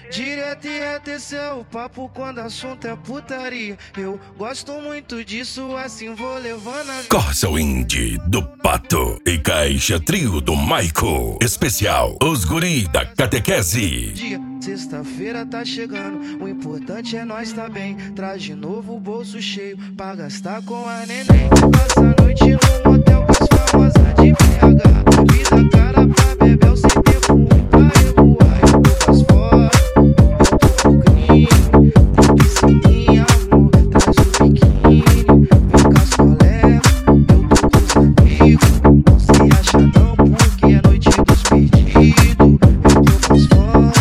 Direto e reto, esse é o papo quando assunto é putaria. Eu gosto muito disso, assim vou levando a vida. Corsa Indie do Pato e Caixa Trio do Maico. Especial Os Guri da Catequese. Sexta-feira tá chegando, o importante é nós tá bem. Traz de novo o bolso cheio pra gastar com a neném. Passa a noite num hotel com as famosas de BH. Vida cara pra beber, eu sem tempo ruim pra revoar. Eu tô com as fotos, eu tô com o crime. Tem piscininha, amor, traz o biquíni. Vem com as colegas, eu tô com os amigos. Não se acha não, porque é noite dos perdidos. Eu tô com as fotos.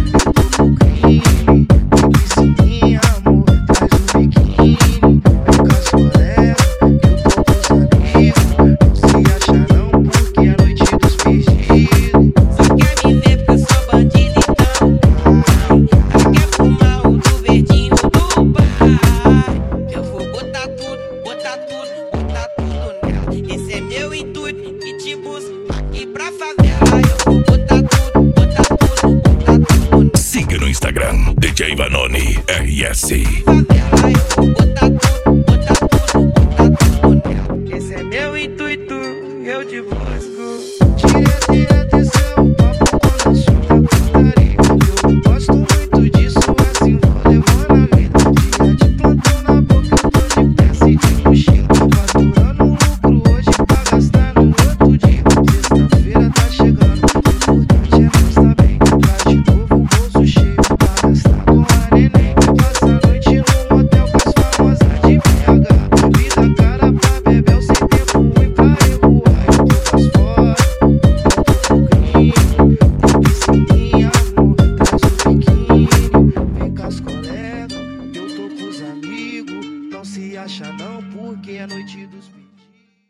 Siga no Instagram, DJ Vanoni RS. Esse é meu intuito, eu te busco. Direto e atenção, papo quando assunto é putaria. Eu gosto muito disso, assim vou levando a vida. Dia de plantão na boca, eu tô de peça e de mochila. Faturando lucro hoje pra gastar no outro dia. Sexta-feira tá chegando, o importante é nós tá bem. Traz de novo o bolso cheio pra gastar com a neném. Passa a noite num hotel com as famosas de BH. Vida cara pra beber, eu sem tempo ruim pra revoar. Eu tô com as fotos, eu tô com o crime. Tem piscininha, amor, traz o biquíni. Vem com as colegas, eu tô com os amigos. Não se acha não, porque é noite dos